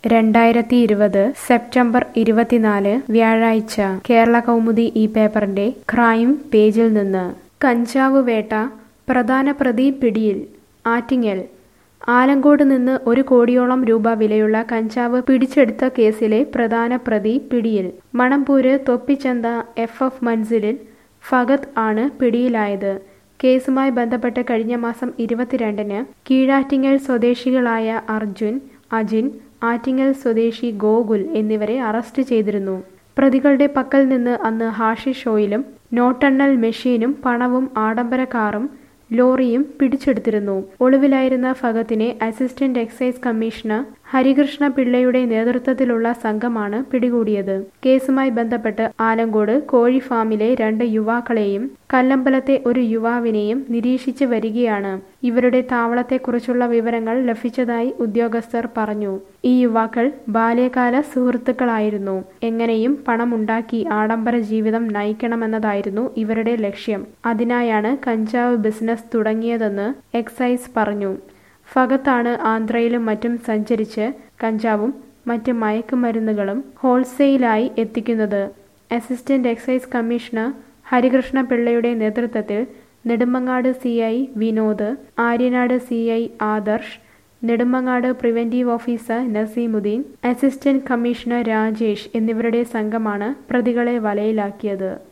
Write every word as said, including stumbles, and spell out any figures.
രണ്ടായിരത്തി ഇരുപത് സെപ്റ്റംബർ ഇരുപത്തിനാല് വ്യാഴാഴ്ച കേരള കൗമുദി ഈ പേപ്പറിന്റെ ക്രൈം പേജിൽ നിന്ന് കഞ്ചാവ് വേട്ട പ്രധാന പ്രതി പിടിയിൽ. ആറ്റിങ്ങൽ ആലങ്കോട് നിന്ന് ഒരു കോടിയോളം രൂപ വിലയുള്ള കഞ്ചാവ് പിടിച്ചെടുത്ത കേസിലെ പ്രധാന പ്രതി പിടിയിൽ. മണമ്പൂര് തൊപ്പിച്ചന്ത എഫ് എഫ് മൻസിലിൽ ഫഗത് ആണ് പിടിയിലായത്. കേസുമായി ബന്ധപ്പെട്ട് കഴിഞ്ഞ മാസം ഇരുപത്തിരണ്ടിന് കീഴാറ്റിങ്ങൽ സ്വദേശികളായ അർജുൻ, അജിൻ, ആറ്റിങ്ങൽ സ്വദേശി ഗോകുൽ എന്നിവരെ അറസ്റ്റ് ചെയ്തിരുന്നു. പ്രതികളുടെ പക്കൽ നിന്ന് അന്ന് ഹാഷിഷ് ഓയിലും നോട്ടെണ്ണൽ മെഷീനും പണവും ആഡംബര കാറും ലോറിയും പിടിച്ചെടുത്തിരുന്നു. ഒളിവിലായിരുന്ന ഫഗത്തിനെ അസിസ്റ്റന്റ് എക്സൈസ് കമ്മീഷണർ ഹരികൃഷ്ണ പിള്ളയുടെ നേതൃത്വത്തിലുള്ള സംഘമാണ് പിടികൂടിയത്. കേസുമായി ബന്ധപ്പെട്ട് ആലങ്കോട് കോഴി ഫാമിലെ രണ്ട് യുവാക്കളെയും കല്ലമ്പലത്തെ ഒരു യുവാവിനെയും നിരീക്ഷിച്ച് വരികയാണ്. ഇവരുടെ താവളത്തെക്കുറിച്ചുള്ള വിവരങ്ങൾ ലഭിച്ചതായി ഉദ്യോഗസ്ഥർ പറഞ്ഞു. ഈ യുവാക്കൾ ബാല്യകാല സുഹൃത്തുക്കളായിരുന്നു. എങ്ങനെയും പണമുണ്ടാക്കി ആഡംബര ജീവിതം നയിക്കണമെന്നതായിരുന്നു ഇവരുടെ ലക്ഷ്യം. അതിനായാണ് കഞ്ചാവ് ബിസിനസ് തുടങ്ങിയതെന്ന് എക്സൈസ് പറഞ്ഞു. ഫഗത്താണ് ആന്ധ്രയിലും മറ്റും സഞ്ചരിച്ച് കഞ്ചാവും മറ്റ് മയക്കുമരുന്നുകളും ഹോൾസെയിലായി എത്തിക്കുന്നത്. അസിസ്റ്റന്റ് എക്സൈസ് കമ്മീഷണർ ഹരികൃഷ്ണ പിള്ളയുടെ നേതൃത്വത്തിൽ Nedumangad C I Vinod, Aryanad C I Adarsh, Nedumangad preventive officer Naseemuddin, assistant commissioner Rajesh എന്നിവരുടെ സംഘമാണ് പ്രതികളെ വലയിലാക്കിയത്.